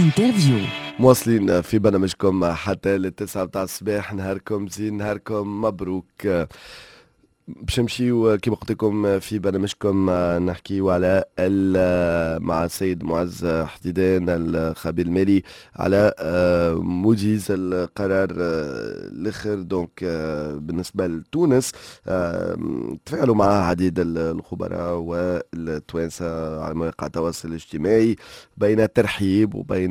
انترفيو. مواصلين في برنامجكم حتى للتسعة بتاع الصباح. نهاركم زين، نهاركم مبروك. باش نمشيو كيما قلت لكم في برنامجكم نحكيو على مع السيد معز حديدان الخبير المالي على موجز القرار الاخر. دونك بالنسبه لتونس تفاعلوا معها عديد الخبراء والتوانسه على مواقع التواصل الاجتماعي بين الترحيب وبين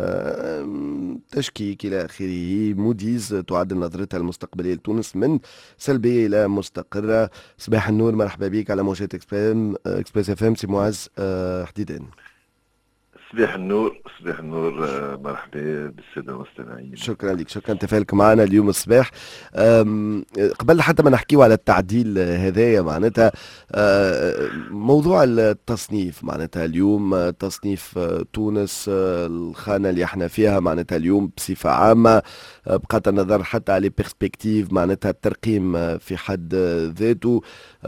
تشكيك الى اخره. موديز تعدل نظرتها المستقبليه لتونس من سلبيه الى مستقره. صباح النور، مرحبا بك على موجات اكسبريس اف ام. سي معز حديدان. صباح النور، صباح النور. مرحبا بالسادة المستمعين. شكرا لك، شكرا تفاعلك معنا اليوم الصباح. قبل حتى ما نحكيو على التعديل هذايا معناتها موضوع التصنيف معناتها اليوم تصنيف تونس الخانة اللي احنا فيها معناتها اليوم بصفة عامة بقات النظر حتى على بيرسبكتيف معناتها الترقيم في حد ذاته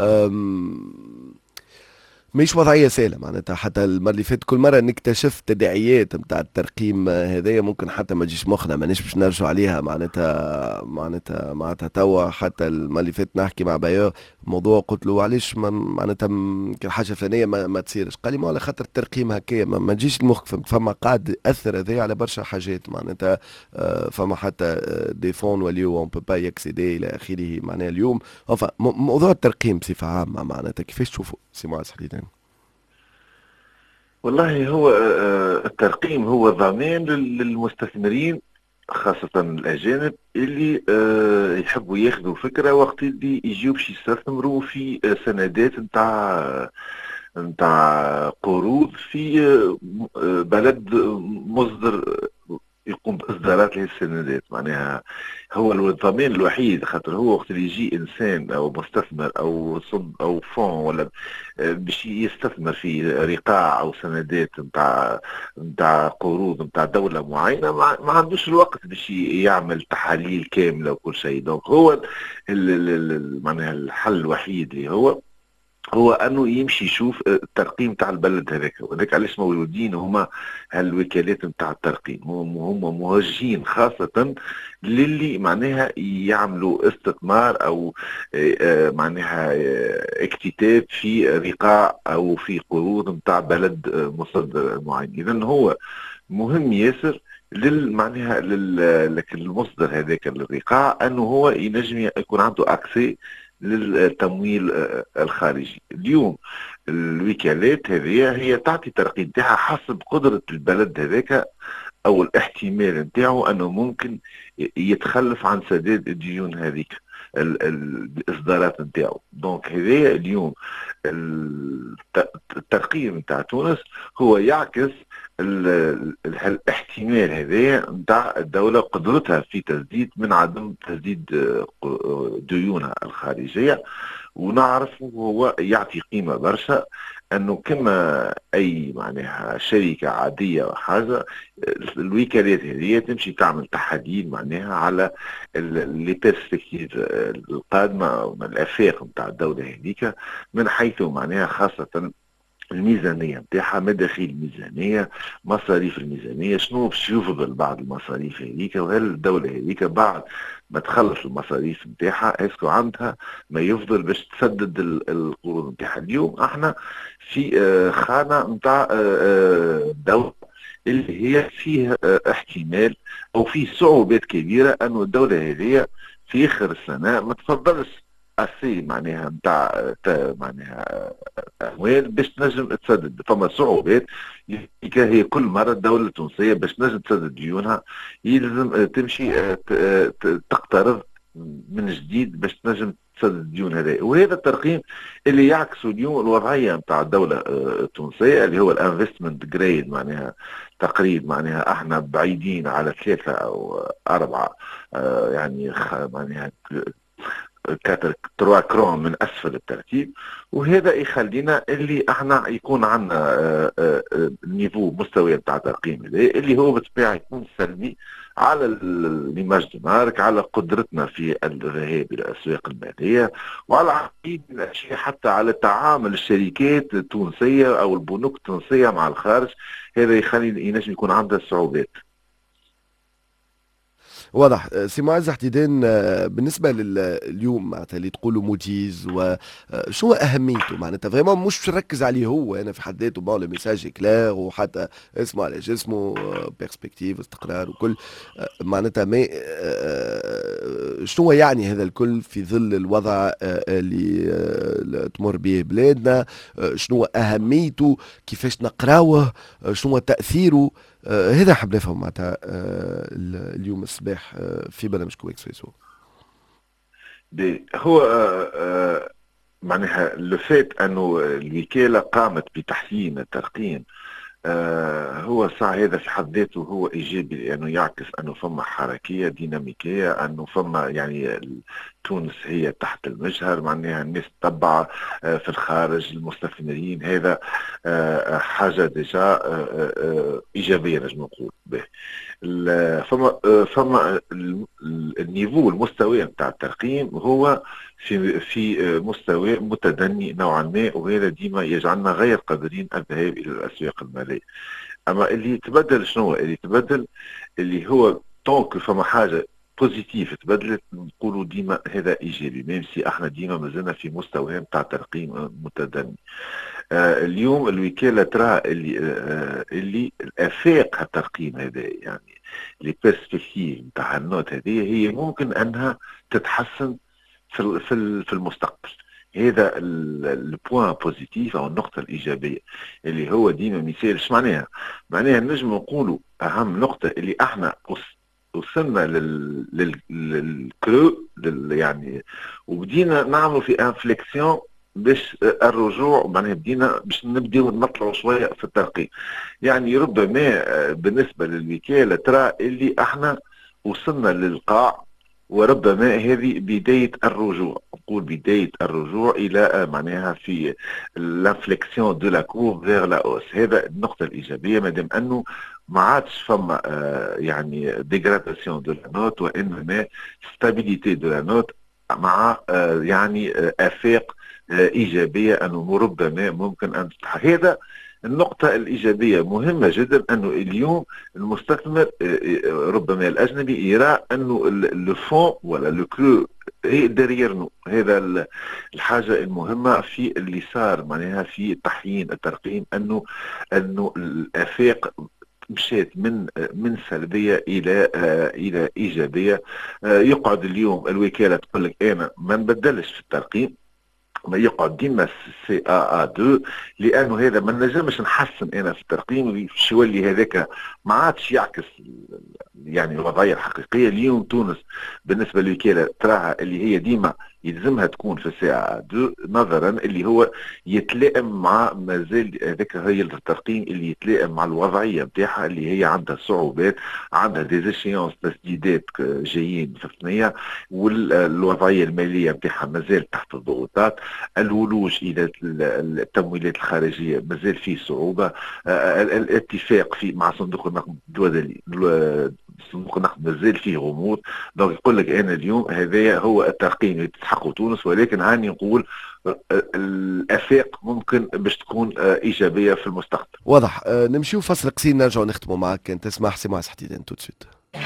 مش وضعية سهلة معناتها. حتى المرة اللي فاتت كل مرة نكتشف تداعيات نتاع الترقيم هذايا ممكن حتى ما تجيش مخنا، مانيش باش نرجعوا عليها معناتها توا. حتى المرة اللي فاتت نحكي مع بايو موضوع، قلت له علاش معناتها كل حاجة فلانية ما تصيرش. قال لي ما على خاطر الترقيم هكايا ما تجيش المخ. فما قاعد يأثر هذايا على برشا حاجات معناتها. فما حتى دي فون وليو اون بو با يكسيدي الى اخره معناها اليوم. موضوع الترقيم بصفة عامة معناتها كيفاش تشوفوا سي معز حديدان؟ والله هو الترقيم هو ضمان للمستثمرين خاصة الأجانب اللي يحبوا ياخذوا فكرة وقت اللي يجيو باش يستثمروا في سندات نتاع قروض في بلد مصدر يقوم بإصدارات هذه السندات. معناها هو الضمان الوحيد، خاطر هو وقت اللي يجي إنسان أو مستثمر أو صب أو فون ولا باش يستثمر في رقاع أو سندات نتاع قروض نتاع دولة معينة، ما عندوش الوقت باش يعمل تحاليل كاملة وكل شيء. دونك هو معناها الحل الوحيد اللي هو انه يمشي يشوف الترقيم تاع البلد هذاك. وذاك علاش مولودين هما هالوكالات نتاع الترقيم، هما موجهين خاصة للي معناها يعملوا استثمار او معناها اكتتاب في رقاع او في قروض نتاع بلد مصدر معين. اذا هو مهم ياسر معناها لكن المصدر هذاك الرقاع انه هو ينجم يكون عنده اكسي للتمويل الخارجي. اليوم الوكالات هذه هي تعطي ترقيم تاعها حسب قدرة البلد هذاك او الاحتمال نتاعو انه ممكن يتخلف عن سداد الديون هذيك الاصدارات نتاعو. دونك هذايا اليوم الترقيم نتاع تونس هو يعكس الاحتمال هذايا نتاع الدولة قدرتها في تسديد من عدم تسديد ديونها الخارجية. ونعرف هو يعطي قيمة برشا انه كما اي معناها شركة عادية وحاجة، الوكالات هذه تمشي تعمل تحاليل معناها على لي بيرسبكتيف القادمة الافاق نتاع الدولة هذيك من حيث معناها خاصة الميزانية نتاعها، مداخيل الميزانية، مصاريف الميزانية، شنو باش يفضل بعد المصاريف هذيك، وهل الدولة هذيك بعد ما تخلص المصاريف نتاعها اسكو عندها ما يفضل باش تسدد القروض نتاعها. اليوم احنا في خانة نتاع دولة اللي هي فيه احتمال او فيه صعوبات كبيرة انه الدولة هذه في اخر السنة ما تفضلش اسي معناها نتاع معناها اموال باش تنجم تسدد. فما صعوبات هي كل مره الدوله التونسيه باش تنجم تسدد ديونها يلزم تمشي تقترض من جديد باش تنجم تسدد الديون هذه. وهذا الترقيم اللي يعكس اليوم الوضعيه نتاع الدوله التونسيه اللي هو الانفستمنت جريد، معناها تقريب معناها احنا بعيدين على 3 أو 4 يعني معناها 3 كرون من اسفل الترتيب، وهذا يخلينا اللي احنا يكون عندنا نيفو مستوى بتاع ترقيم اللي هو بالطبيعه يكون سلبي على ليماج دو مارك، على قدرتنا في الذهاب الى الاسواق الماليه، وعلى عديد من الاشياء، حتى على تعامل الشركات التونسيه او البنوك التونسيه مع الخارج. هذا يخلي ينجم يكون عندها صعوبات. واضح. سي معز احتدان، بالنسبة لليوم معناتها اللي تقولوا موجيز، وشو أهميته معناتها فريمون؟ مش باش نركز عليه هو أنا في حد ذاته، بون لو ميساج كلير وحتى اسمه على جسمه، بيرسبكتيف استقرار وكل، معناتها ما شنو يعني هذا الكل في ظل الوضع اللي تمر به بلادنا؟ شنو أهميته؟ كيفاش نقراوه؟ شنو تأثيره؟ هذا حاب نفهم معناتها اليوم الصباح في برنامجكم اكسبريسو. هو معناها لو فات انه الوكاله قامت بتحسين الترقيم، هو صح، هذا في حد ذاته هو ايجابي، لانه يعكس انه فما حركيه ديناميكيه، انه فما يعني تونس هي تحت المجهر، معناها الناس تتبع في الخارج المستثمرين. هذا حاجه ديجا ايجابيه نجم نقول به. فما النيفو المستوى نتاع الترقيم هو في مستوى متدني نوعا ما، وهذا ديما يجعلنا غير قادرين الذهاب الى الاسواق الماليه. اما اللي يتبدل شنو اللي يتبدل؟ اللي هو طونك فما حاجه بوزيتيف تبدلت، نقولوا ديما هذا ايجابي، ميم سي احنا ديما مازلنا في مستوى نتاع ترقيم متدني. اليوم الوكاله ترى اللي الافاق الترقيم هذا، يعني لي بيرسبكتيف نتاع النوت هذه، هي ممكن انها تتحسن في المستقبل. هذا البوان بوزيتيف او النقطه الايجابيه اللي هو ديما مثال. ايش معناها؟ معناها نجم نقولوا اهم نقطه اللي احنا وصلنا للكرو يعني، وبدينا نعملوا في انفليكسيون باش الرجوع، معناها بدينا باش نبداو نطلعوا شويه في الترقيم. يعني ربما بالنسبه للوكاله ترى اللي احنا وصلنا للقاع، وربما هذه بداية الرجوع، نقول بداية الرجوع إلى معناها في الانفليكسيون دو لا كورف فيغ لا اوس. هذا النقطة الإيجابية، مادام أنه ما عادش فما يعني ديغراداسيون دو لا نوت، وإنما ستابيليتي دو لا نوت مع يعني آفاق إيجابية، أنه ربما ممكن أن تتحقق. هذا النقطة الإيجابية مهمة جدا، أنه اليوم المستثمر ربما الأجنبي يرى أنه الفون ولا لو كرو ديريرنو. هذا الحاجة المهمة في اللي صار معناها في تحيين الترقيم، أنه الآفاق مشيت من سلبيه الى ايجابيه. يقعد اليوم الوكاله تقول لك انا ما نبدلش في الترقيم، ما يقعد ديما سي ا 2، لانه هذا ما نجمش نحسن انا في الترقيم، باش يولي هذاك ما عادش يعكس يعني الوضعيه الحقيقيه. اليوم تونس بالنسبه للوكاله تراها اللي هي ديما يلزمها تكون في الساعه 2، نظرا اللي هو يتلائم مع مازال هذاك هي الترقيم اللي يتلائم مع الوضعيه نتاعها اللي هي عندها صعوبات، عندها ديزيشيونس تسديدات جايين في الثنيه، والوضعيه الماليه نتاعها مازال تحت الضغوطات، الولوج الى التمويلات الخارجيه مازال فيه صعوبه، الاتفاق في مع صندوق النقد الدولي، صندوق النقد مازال فيه غموض. دونك يقول لك انا اليوم هذا هو الترقيم اللي تستحقه تونس، ولكن هاني نقول الافاق ممكن باش تكون ايجابيه في المستقبل. واضح. نمشيو فصل قصير نرجعوا نختموا معك، كان تسمح سي معز حتيدان تو سويت.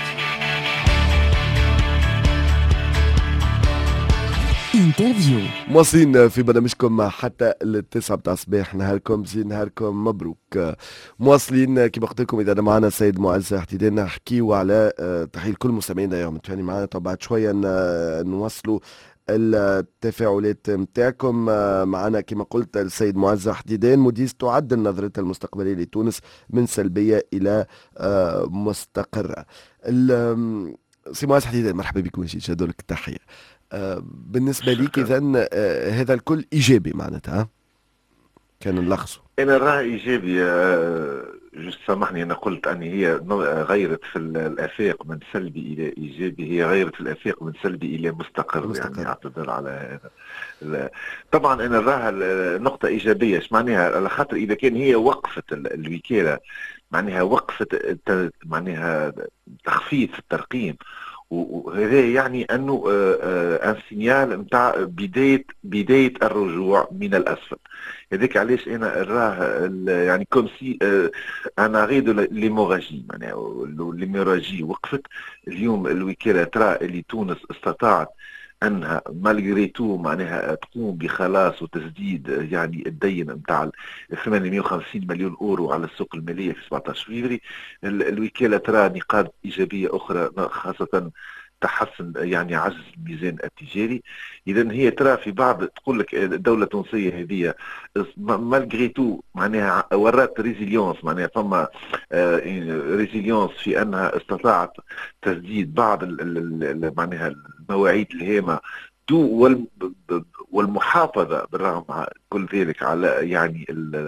انترفيو مواصلين في برنامجكم حتى التسعة بتاع الصباح. نهاركم زين، نهاركم مبروك. مواصلين كما قلت لكم، اذا معنا السيد معز حتيدان نحكيو على تحيه كل المستمعين اليوم متفاعلين معنا. طبعا بعد شويه نوصلوا التفاعلات نتاعكم معنا. كما قلت السيد معز حديدان مدير تعدل نظرتها المستقبليه لتونس من سلبيه الى مستقره. سي معز حديدان مرحبا بكم، شادوا لك التحيه. بالنسبة ليك إذا هذا الكل إيجابي معناتها كان نلخصه؟ أنا راه إيجابي سامحني، أنا قلت أن هي غيرت في الآفاق من سلبي إلى إيجابي، هي غيرت في الآفاق من سلبي إلى مستقر، يعني مستقر. أعتذر على هذا. طبعا أنا نراها نقطة إيجابية. ايش معناها؟ على خاطر إذا كان هي وقفت الوكالة، معناها وقفت معناها تخفيف الترقيم، وهذا يعني انه ان سينيال نتاع بدايه الرجوع من الاسفل. هذاك علاش انا نراه يعني كوم سي انا غيد ليموراجي، معناها ليموراجي وقفت. اليوم الوكاله ترى اللي تونس استطاعت انها مالغري تو معناها تقوم بخلاص وتسديد يعني الدين نتاع 850 مليون اورو على السوق الماليه في 17 فبراير. الوكاله ترى نقاط ايجابيه اخرى، خاصه تحسن يعني عجز الميزان التجاري. اذا هي ترى في بعض، تقول لك الدوله التونسيه هذه مالغري تو معناها ورات ريزيليونس، معناها فما ريزيليونس في انها استطاعت تسديد بعض معناها المواعيد الهامه والمحافظه بالرغم مع كل ذلك على يعني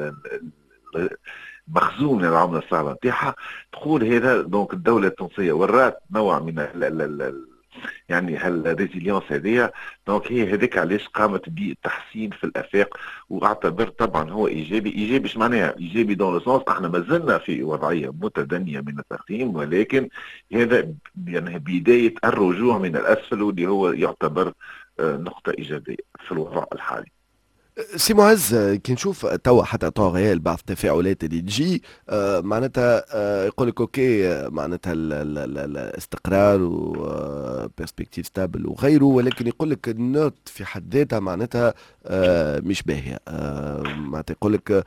مخزون العمله الصعبه نتاعها. تقول هذا دونك الدوله التونسيه ورات نوع من يعني هالريزيليونس هذه. دونك هي هذيك علاش قامت بالتحسين في الافاق، واعتبر طبعا هو ايجابي. ايش معناها ايجابي؟ دون لو احنا ما زلنا في وضعيه متدنيه من التقييم، ولكن هذا يعني بدايه الرجوع من الاسفل، واللي هو يعتبر نقطه ايجابيه في الوضع الحالي. سي معز، كي نشوف توا حتى طوغيال بعض التفاعلات اللي تجي معناتها يقول لك اوكي، معناتها الاستقرار وبرسبكتيف ستابل وغيره، ولكن يقول لك النوت في حد ذاتها معناتها مش باهيه. معناتها يقول لك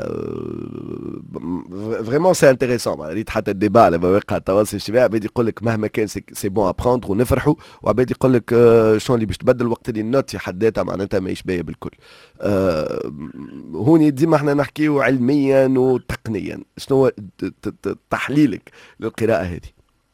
فريمون سي انتريسون. ريت حتى الديبا على مواقع التواصل الاجتماعي، عباد يقول لك مهما كان سي بون ابروندر ونفرحوا، وعباد يقول لك شلون اللي باش تبدل وقت اللي النوت في حد ذاتها معناتها ماهيش باهيه بالكل. هوني ديما احنا نحكيو علميا وتقنيا، شنو هو تحليلك للقراءة هذه؟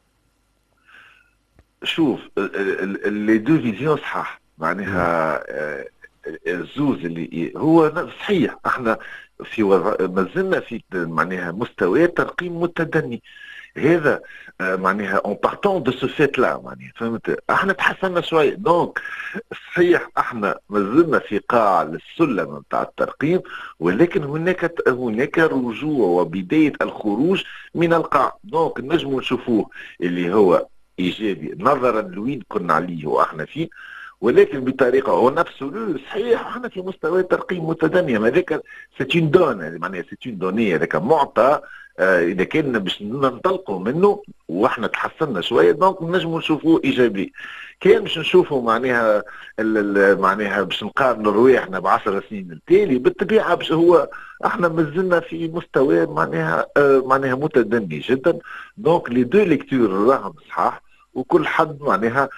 شوف، لي دو فيزيون صحاح، معناها الزوز اللي هو صحيح. احنا في ما زلنا في معناها مستوى ترقيم متدني. هذا معناها اون بارتون دو سو فيت لا، معناها فهمت، احنا تحسنا شويه. دونك صحيح احنا ما زلنا في قاع السلم نتاع الترقيم، ولكن هناك رجوع وبدايه الخروج من القاع. دونك نجموا نشوفوه اللي هو ايجابي نظرا لوين كنا عليه واحنا فيه، ولكن بطريقه هو نفسه صحيح احنا في مستوى ترقيم متدني. هذاك سيتون دون، معناها سيتون دوني، هذاك معطى اذا كان باش ننطلقوا منه واحنا تحسنا شويه، دونك نجموا نشوفوه ايجابي. كان باش نشوفوا معناها معناها باش نقارنوا رواحنا ب10 سنين التالي، بالطبيعه باش هو احنا مازلنا في مستوى معناها متدني جدا. دونك لي دو ليكتور راهم صحاح، وكل حد معناها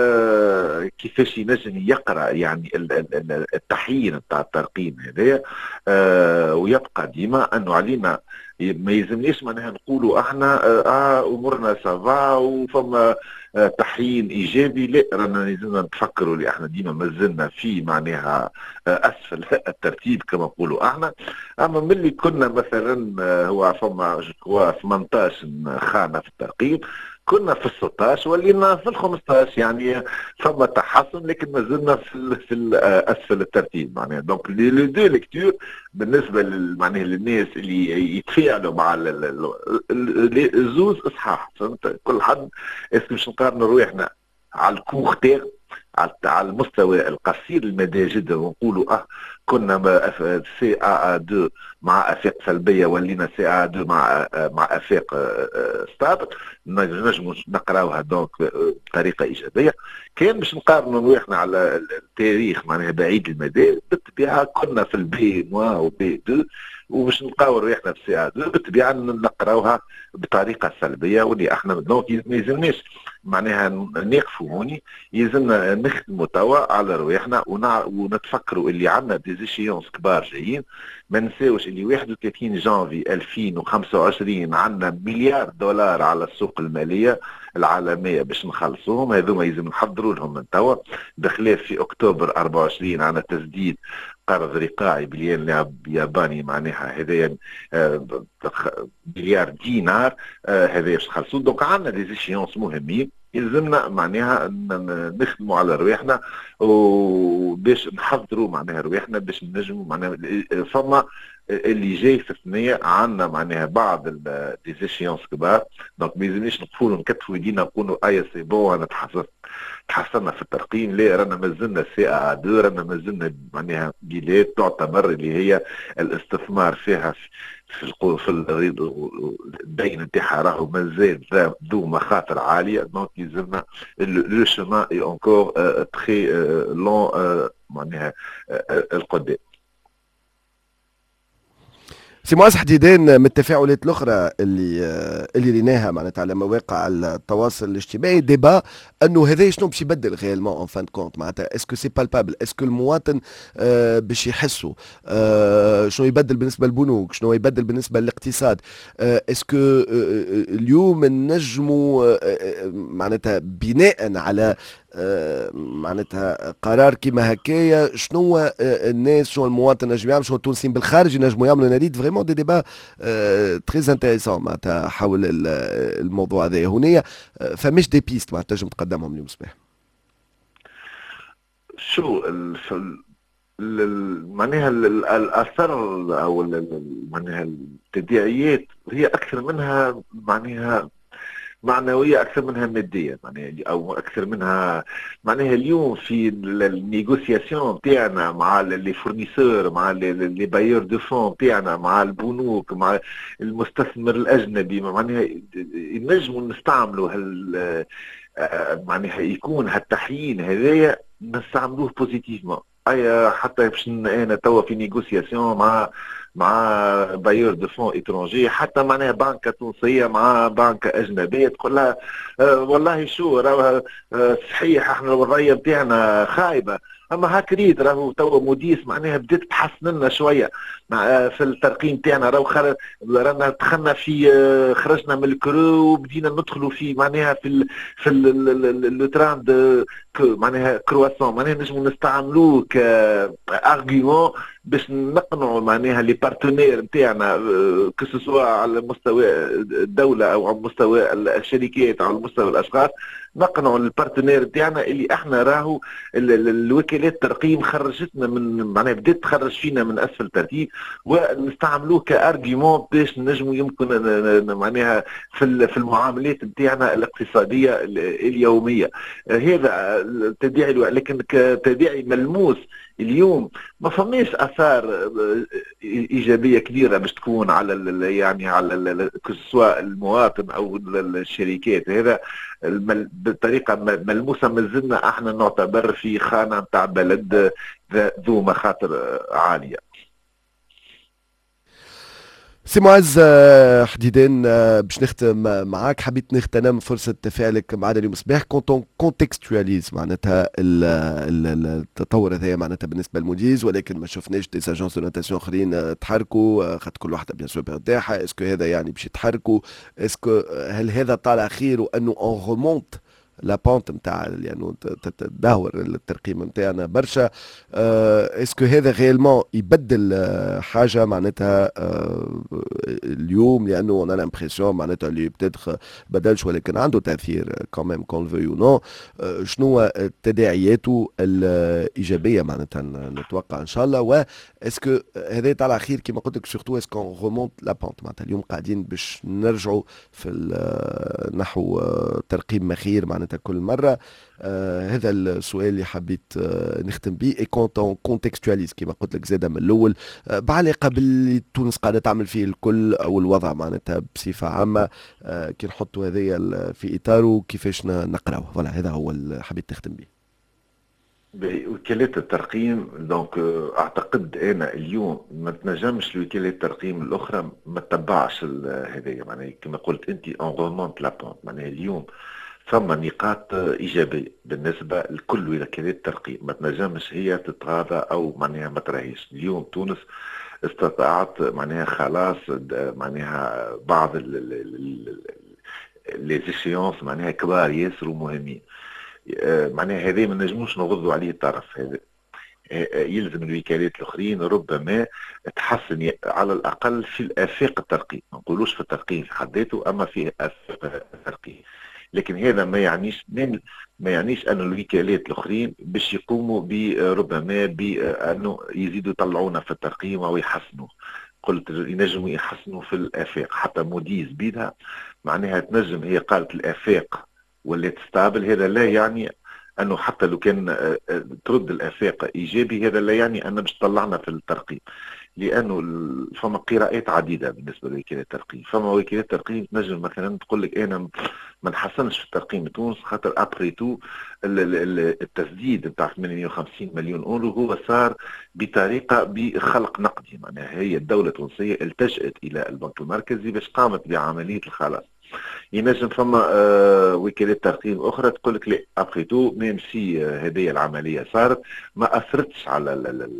كيفاش ينجم يقرا يعني التحيين نتاع الترقيم هذايا. ويبقى ديما انه علينا ما يلزمناش معناها نقولوا احنا امورنا سافا وفما تحيين ايجابي. لا، رانا لازمنا نتفكروا اللي احنا ديما مازلنا في معناها اسفل الترتيب كما نقولوا احنا. اما ملي كنا مثلا هو فما 18 خانه في الترقيم، كنا في 16 ولينا في 15، يعني فما تحسن، لكن ما زلنا في اسفل الترتيب معناها. دونك لي دو ليكتور بالنسبه معناها للناس اللي يتفاعلوا مع الزوز اصحاح، فهمت؟ كل حد اسكو باش نقارنوا رواحنا على الكورتير، على المستوى القصير المدى جدا، ونقولوا كنا سي ا 2 مع افاق سلبيه، ولينا سي ا 2 مع افاق ستابل، نجموا نقراوها دونك بطريقه ايجابيه. كان باش نقارنوا رواحنا على التاريخ معناها بعيد المدى، بالطبيعه كنا في البي 1 وبي 2، وباش نلقاو رواحنا في سي ا 2 بالطبيعه نقراوها بطريقه سلبيه. واللي احنا دونك ما يلزمناش معناها نقفوا هوني، يلزمنا نخدموا توا على رواحنا ونتفكروا اللي عندنا دي ديزيشيونس كبار جايين. ما نساوش اللي 31 جانفي 2025 عندنا مليار دولار على السوق الماليه العالميه باش نخلصوهم، هذوما يلزم نحضروا لهم من توا. بخلاف في اكتوبر 24 عندنا تسديد قرض رقاعي بالين ياباني، معناها هذايا مليار دينار، هذا باش نخلصوه. دونك عندنا دي زيشيونس مهمين يلزمنا معناها نخدموا على رواحنا وباش نحضروا معناها رواحنا باش نجموا معناها فما اللي جاي في الثنيه. عندنا معناها بعض ديزيشيونس كبار، دونك ما يلزمنيش نقولوا نكتفوا يدينا نقولوا اي سي بون انا تحسنا في الترقيم. لا، رانا مازلنا سي ا 2، رانا مازلنا معناها بلاد تعتبر اللي هي الاستثمار فيها في الدين نتاعها راهو مازال ذو مخاطر عاليه. دونك يلزمنا لو شومان اي انكور تري لون معناها القدام. سي معز حديدان، من التفاعلات الاخرى اللي ريناها معناتها على مواقع التواصل الاجتماعي ديبا انه هذا شنو باش يبدل ريالمون اون فان كونت، معناتها اسكو سي بالبابل، اسكو المواطن باش يحسوا شنو يبدل بالنسبه للبنوك، شنو يبدل بالنسبه للاقتصاد، اسكو اليوم نجموا معناتها بناء على معناتها قرار كيما هكايا شنو الناس، شنو المواطن نجم يعمل، شنو التونسيين بالخارج ينجموا يعملوا. نريد فريمون دي ديبا تري انتريسون معناتها حول الموضوع هذا. هنا فماش دي بيست معناتها تنجم تقدمهم اليوم صباح. شو معناها الاثر او معناها التداعيات هي اكثر منها معناها معنويه اكثر منها ماديه، معناها او اكثر منها معناها اليوم في النيغوسياسيون تاعنا مع لي فورنيسور، مع لي بايور دو فون تاعنا، مع البنوك، مع المستثمر الاجنبي، معناها نجموا نستعملوا معناها يكون هالتحيين هذايا نستعملوه بوزيتيفمون. اي حتى باش انا توا في نيغوسياسيون مع بايور دو فون اترونجي، حتى معناها بنكه تونسيه مع بنكه اجنبيه تقول لها والله شو راهو صحيح احنا الوضعيه نتاعنا خايبه، اما هاك ريت راهو توا موديس معناها بدات تحسن لنا شويه في الترقيم تاعنا، راهو رانا دخلنا في خرجنا من الكرو وبدينا ندخلوا في معناها في لو تران معناها كرواسون، معناها نجموا نستعملوه كارغيومون باش نقنعوا معناها لي بارتنير نتاعنا كسوا على مستوى الدوله او على مستوى الشركات او على مستوى الاشخاص، نقنعوا البارتنير نتاعنا اللي احنا راهو الوكالات الترقيم خرجتنا من معناها بدات تخرج فينا من اسفل ترتيب، ونستعملوه كارغيومون باش نجموا يمكن معناها في المعاملات نتاعنا الاقتصاديه اليوميه. هذا التداعي، لكن كتداعي ملموس اليوم ما فماش اثار ايجابيه كبيره باش تكون على يعني على سواء المواطن او الشركات. هذا بطريقه ملموسه مازلنا احنا نعتبر في خانه نتاع بلد ذو مخاطر عاليه. سي معز حديدان، باش نختم معاك، حبيت نغتنم فرصة تفاعلك معنا اليوم صباح كونتون كونتكستواليز معناتها التطور هذايا معناتها بالنسبة للموديز، ولكن ما شفناش دي اجونس دو نوتاسيون اخرين تحركوا، خاطر كل واحدة بيان سور بتاعها. اسكو هذا يعني باش يتحركوا؟ اسكو هل هذا طالع خير وانه اون رومونت لا بونت نتاع يعني تدهور الترقيم نتاعنا برشا؟ اسكو هذا غيالمون يبدل حاجه معناتها اليوم؟ لانه انا لامبرسيون معناتها اللي بتدخل بدلش ولكن عنده تاثير كوميم كون فيو نو. شنو تداعياته الايجابيه معناتها نتوقع ان شاء الله؟ واسكو هذا طالع خير كما قلت لك؟ سورتو اسكو رومونت لا بونت معناتها اليوم قاعدين باش نرجعوا في نحو ترقيم مخير معناتها كل مرة؟ هذا السؤال اللي حبيت نختم به. اي كونتون كونتكستواليز كما قلت لك زاده من الاول بعلاقه باللي تونس قاعده تعمل فيه الكل او الوضع معناتها بصفه عامه، كي نحطوا هذايا في اطاره كيفاش نقراوه. فوالا هذا هو اللي حبيت نختم به. وكالات الترقيم دونك اعتقد انا اليوم ما تنجمش الوكالات الترقيم الاخرى ما تتبعش هذايا، معناها كما قلت انت اون رومونت لا بونت، معناها اليوم ثم نقاط إيجابية بالنسبة لكل وكالات الترقيم، ما تنجمش هي تتغاضى أو معناها ما تراهيش. اليوم تونس استطاعت معناها خلاص معناها بعض لي زيشيونس معناها كبار ياسر ومهمين. معناها هذا ما نجموش نغضوا عليه الطرف هذا. يلزم الوكالات الاخرين ربما تحسن على الاقل في الافاق الترقيم، ما نقولوش في الترقيم في حد ذاته، اما في افاق الترقيم. لكن هذا ما يعنيش ان الوكالات الاخرين باش يقوموا ربما بانه يزيدوا يطلعونا في الترقيم او يحسنوا. قلت ينجموا يحسنوا في الافاق، حتى موديز بيدها معناها تنجم، هي قالت الافاق واللي تستابل، هذا لا يعني انه حتى لو كان ترد الافاق ايجابي، هذا لا يعني ان باش تطلعنا في الترقيم، لانه فما قراءات عديده بالنسبه لوكاله الترقيم. فما وكاله الترقيم تنجم مثلا تقول لك انا ما نحسنش في الترقيم تونس خاطر ابري تو التسديد نتاع 58 مليون اورو هو صار بطريقه بخلق نقدي، معناها هي الدوله التونسيه التجأت الى البنك المركزي باش قامت بعمليه الخلاص. ينجم فما وكالات ترقيم اخرى تقول لك لا ابخي تو ميم سي هذه العمليه صارت ما اثرتش على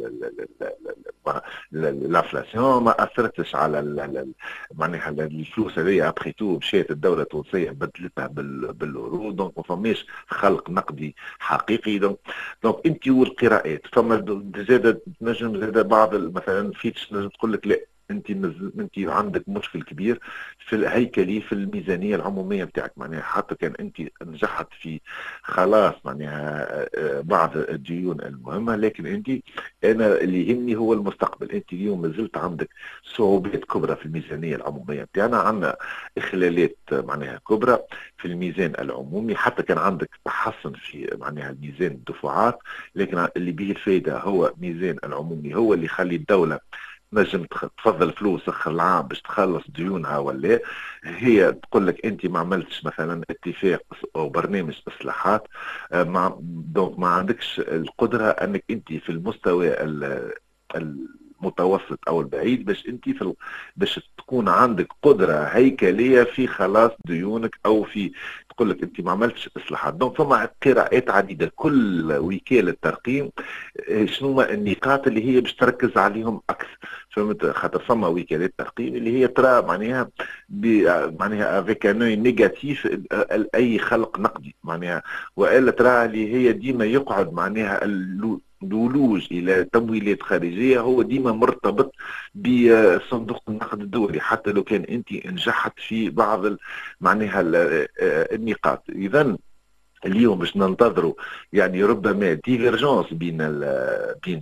الانفلاسيون، ما اثرتش على معناها الفلوس هذه ابخي تو مشات الدوله التونسيه بدلتها بالاورو، دونك ما فماش خلق نقدي حقيقي. دونك انت والقراءات فما زاد نجم زاد بعض مثلا فيتش نجم تقول لك لا انت عندك مشكل كبير في الهيكلي في الميزانيه العموميه بتاعك، معناها حتى كان انت نجحت في خلاص معناها بعض الديون المهمه، لكن انا اللي يهمني هو المستقبل. انت اليوم ما زلت عندك صعوبات كبرى في الميزانيه العموميه بتاعنا، عندنا اخلالات معناها كبرى في الميزان العمومي، حتى كان عندك تحسن في معناها الميزان الدفعات، لكن اللي به الفائده هو ميزان العمومي هو اللي يخلي الدوله نجم تفضل فلوس اخر العام باش تخلص ديونها، ولا هي تقول لك انت ما عملتش مثلا اتفاق او برنامج اصلاحات، دونك ما عندكش القدره انك انت في المستوى المتوسط او البعيد باش تكون عندك قدره هيكليه في خلاص ديونك، او في تقول لك انت ما عملتش اصلاحات. دونك فما قراءات عديده، كل وكاله ترقيم شنو النقاط اللي هي باش تركز عليهم اكثر. فهمت؟ خاطر فما وكالات ترقيم اللي هي ترى معناها معناها افيك ان نيجاتيف اي خلق نقدي، معناها والا ترى اللي هي ديما يقعد معناها الولوج الى تمويلات خارجيه هو ديما مرتبط بصندوق النقد الدولي، حتى لو كان انت نجحت في بعض معناها النقاط. اذا اليوم باش ننتظروا يعني ربما ديفيرجونس بين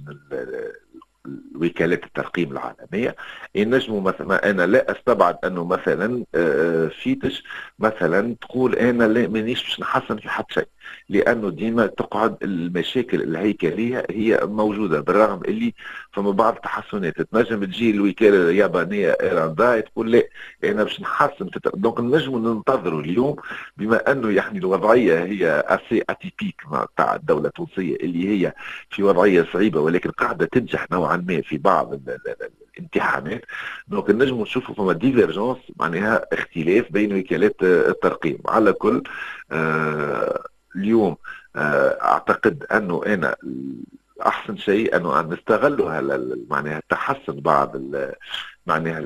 وكالات الترقيم العالميه. ينجموا مثلا، انا لا استبعد انه مثلا فيتش مثلا تقول انا لا مانيش باش نحسن في حد شيء، لانه ديما تقعد المشاكل الهيكليه هي موجوده، بالرغم اللي فما بعض التحسنات. تنجم تجي الوكاله اليابانيه ايراندا تقول لا انا باش نحسن في دونك نجموا ننتظروا اليوم، بما انه يعني الوضعيه هي اسي اتيبيك تاع الدوله التونسيه اللي هي في وضعيه صعيبه ولكن قاعده تنجح نوعا ما في بعض الامتحانات. دونك نجموا نشوفوا فما ديفيرجونس معناها اختلاف بين وكالات الترقيم. على كل اليوم اعتقد انه انا احسن شيء انه نستغلوا معناها تحسن بعض معناها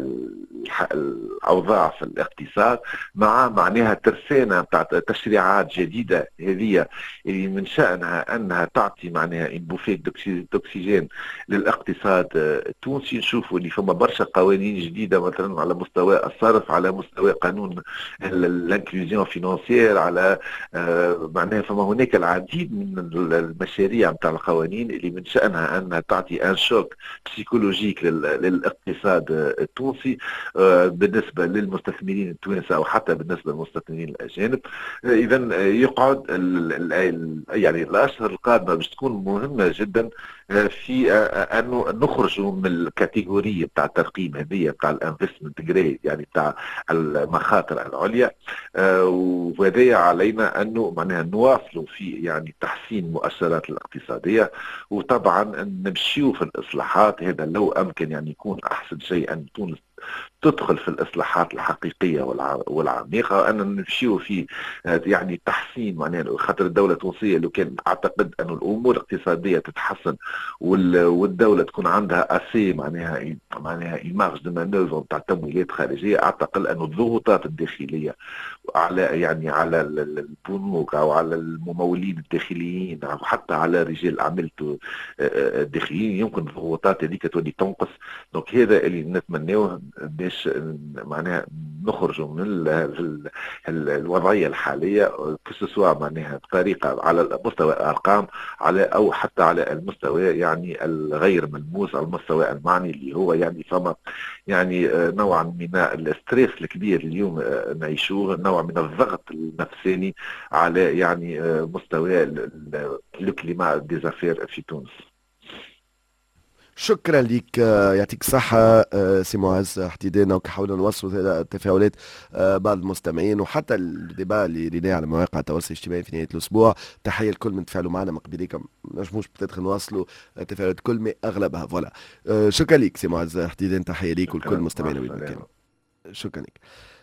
الاوضاع في الاقتصاد مع معناها ترسانه بتاع تشريعات جديده هذه اللي من شانها انها تعطي معناها بوفيت دوكسيجين للاقتصاد التونسي. نشوفوا اللي فما برشا قوانين جديده مثلا على مستوى الصرف، على مستوى قانون الانكلوزيون فينانسيير، على معناها فما هناك العديد من المشاريع بتاع القوانين اللي من شانها انها تعطي ان شوك بسيكولوجيك للاقتصاد التونسي بالنسبه للمستثمرين التوانسه او حتى بالنسبه للمستثمرين الاجانب. اذا يقعد يعني الاشهر القادمه باش تكون مهمه جدا في انه نخرجوا من الكاتيجوريه بتاع الترقيم هذه بتاع الانفستمنت جريد، يعني بتاع المخاطر العليا، وهذا علينا انه معناها نواصلوا في يعني تحسين المؤشرات الاقتصاديه، وطبعا نمشيو في الاصلاحات. هذا لو امكن يعني يكون احسن شيء ان تونس تدخل في الإصلاحات الحقيقية والعميقة، أن نمشيو في يعني تحسين معناها خاطر الدولة التونسية. لو كان أعتقد أن الأمور الاقتصادية تتحسن والدولة تكون عندها أسي معناها إيماج دو مانوفر نتاع تمويلات خارجية، أعتقد أن الضغوطات الداخلية على يعني على البنوك او على الممولين الداخليين او حتى على رجال الاعمال الداخليين يمكن الضغوطات هذيك تولي تنقص. دونك هذا اللي نتمناه باش معناها نخرجوا من الوضعيه الحاليه، كسوا معناها بطريقه على مستوى الارقام على او حتى على المستوى يعني الغير ملموس او المستوى المعني اللي هو يعني فما يعني نوع من الاستريس الكبير اليوم نعيشوه، نوع من الضغط النفساني على يعني مستوى الكليما ديزافير في تونس. شكرا لك، يعطيك الصحة سي معز حديدانا، وكحاولنا نوصلوا تفاعلات بعض المستمعين وحتى الديبا اللي ريناه على مواقع التواصل الاجتماعي في نهاية الأسبوع. تحية لكل من تفاعلوا معنا من قبليك، نجموش بتدخل نوصلوا تفاعلات كل ما أغلبها. فوالا شكرا لك سي معز حديدان، تحية لك ولكل شكرا، مع مستمعينا وين ما كانوا. السلامة. شكرا لك.